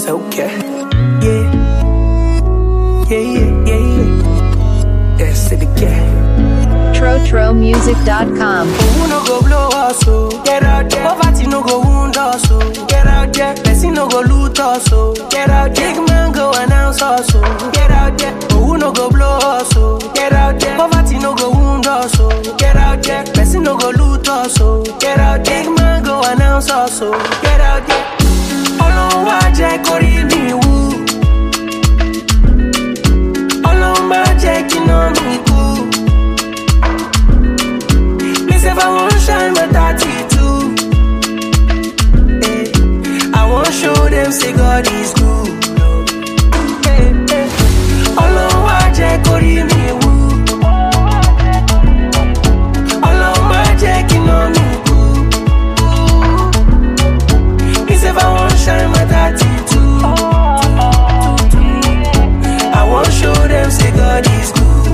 it's okay. Yeah. That's it again. TroTroMusic.com. Who no go blow us, so get out there. Poverty no go wound us, so get out there. Blessing no go loot us, so get out there. Big man go announce us, so get out there. Who no go blow us, so get out there. Poverty no go wound us, so get out there. Blessing no go loot us, so get out there. Big man go announce us, so get out there. Ọlọ́run wá jẹ́ kó rí mi wú. Ọlọ́run má jẹ́ kí iná mi kú. If I won't shine my 32, I won't show them say God is good. Ọlọ́run wá jẹ́ kó rí mi wú. Ọlọ́run má jẹ́ kí iná mi kú. If I won't shine my 32, I won't show them say God is good.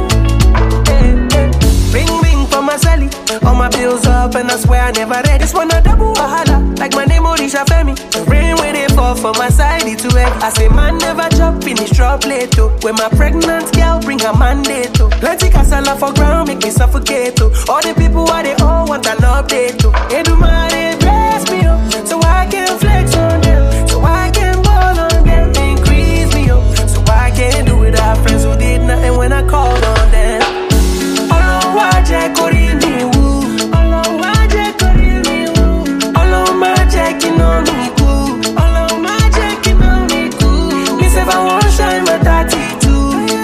Bing bing for my celly. All my bills up and I swear I never read. This one a double wahala, like my name Orisha Femi. The rain where they fall for my side, it too heavy. I say man never chop, finish drop late oh. When my pregnant girl bring her mandate oh. Plenty casala for ground, make me suffocate oh. All the people why they all want an update oh. They do my bless me oh, so I can flex on them, so I can ball on them, increase me oh, so I can do without friends who did nothing when I called on them. Ọlọ́run wá jẹ́ kó rí mi wú. Ọlọ́run wá jẹ́ kó rí mi wú. Ọlọ́run má jẹ́ kí iná mi kú. Ọlọ́run má jẹ́ kí iná mi kú. Me say if I wan shine my 32,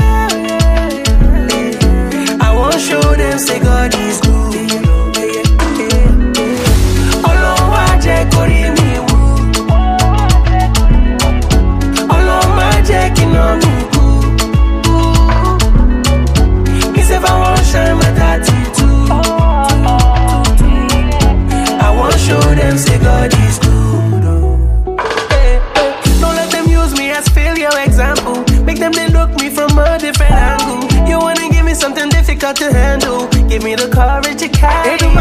I wan show them say God is good. Ọlọ́run wá jẹ́ kó rí mi wú. Ọlọ́run má jẹ́ kí iná mi kú. Me say if I wan shine my 32, I won't show them say God is good. Don't let them use me as failure example. Make them they look me from a different angle. You wanna give me something difficult to handle? Give me the courage to carry